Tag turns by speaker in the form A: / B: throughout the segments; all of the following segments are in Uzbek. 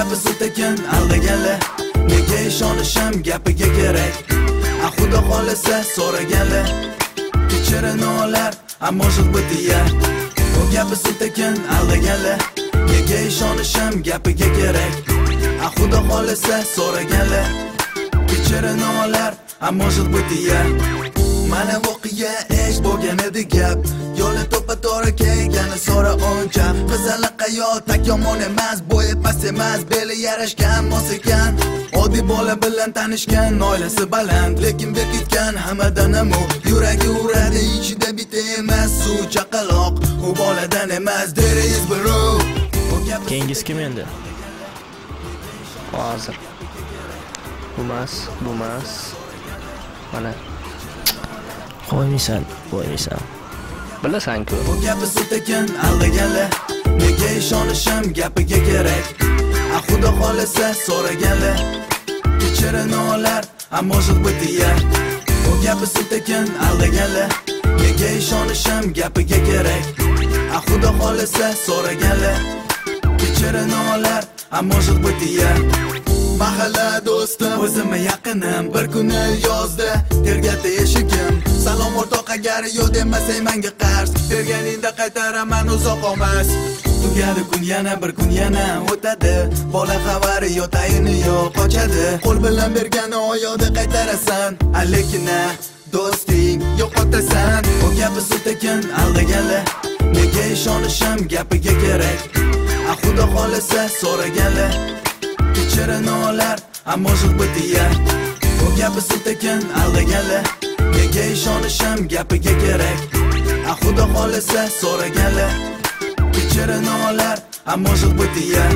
A: gapi suv tekin aldaganlar, nega ishonishim gapiga kerak. Xudo xolisa so'raganlar, kechirin olar, ammo shu bitiya. Bu gapi suv tekin aldaganlar, nega ishonishim gapiga kerak. Xudo xolisa so'raganlar, kechirin olar, ammo shu bitiya. Mana voqea ish bo'lgan edi gap, yo'li to'pa to'g'ri kelgani so'ra uncha. Qizaloq hayot tak yomon emas, bo'yi past emas, beli yarashgan mos ekan. Oddiy bola bilan tanishgan, oilasi baland, lekin bekitgan hammadan amu. Yuragi uradi, ichida bitta emas, suv chaqaloq, u boladan emas, there is bro.
B: Keyingisi kim endi? Hozir. Bu mas. Mana. Qo'ymaysan. Bilasan-ku.
A: Bu gapi suv tekin aldaganlar, nega ishonishim gapiga kerak. Xudo xolisa so'raganlar, kechirin olar, ammo shu bitiya. Bu gapi suv tekin aldaganlar, nega ishonishim gapiga kerak. Xudo xolisa so'raganlar, kechirin olar, ammo shu bitiya. Mahalla do'stim, o'zimga yaqinim, bir kuni yozdi, tergatdi eshigim. Salom o'rtoq, agar yo'q demasang menga qarz, berganingda qaytaraman, uzoq olmas. Tugadi kun yana, bir kun yana o'tadi, bola xabari yo'q, tayini yo'q, qochadi. Qo'l bilan bergani oyoqda qaytarasan, lekin do'sting yo'qotasan. Bu gapi suv tekin aldaganlar, nega ishonishim gapiga kerak. Xudo xolisa so'raganlar, kechirin olar, ammo shu bitiya. Bu gapi suv tekin aldaganlar, nega ishonishim gapiga kerak. Xudo xolisa so'raganlar, kechirin olar, ammo shu bitiya.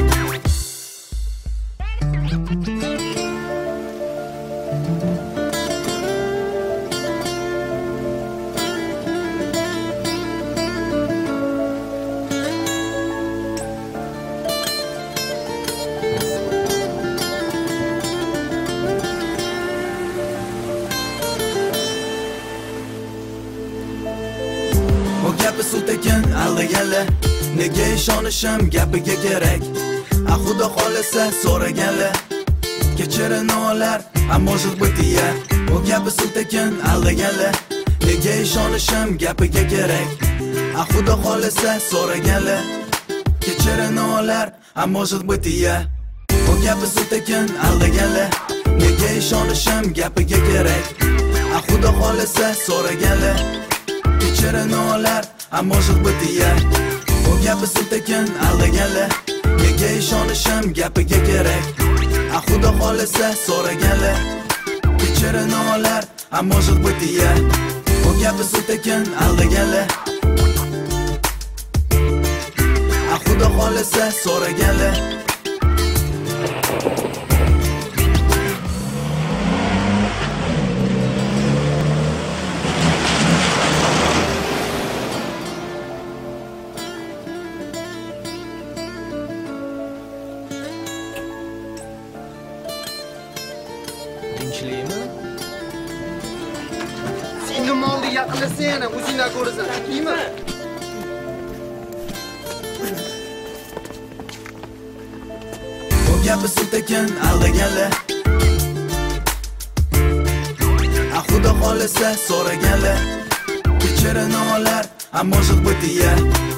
A: Bu gapi suv tekin aldaganlar, nega ishonishim gapiga kerak. Xudo xolisa so'raganlar, kechirin olar, ammo shu bitiya. Bu gapi suv tekin aldaganlar, nega ishonishim gapiga kerak. Xudo xolisa so'raganlar, kechirin olar, ammo shu bitiya. Bu gapi suv tekin aldaganlar, nega ishonishim gapiga kerak. Xudo xolisa so'raganlar, kechirin olar, ammo shu bitiya. Bu gapi suv tekin aldaganlar, nega ishonishim gapiga kerak. Xudo xolisa so'raganlar, kechirin olar, ammo shu bitiya. Bu gapi suv tekin aldaganlar, Xudo xolisa so'raganlar.
B: Tinchlikmi?
C: Sen nima oldi yaqinlasang, o'zingdan ko'rasan. Nima?
A: Bu gapi suv tekin aldaganlar, Xudo xolisa so'raganlar, kechirin olar, ammo shu bitiya.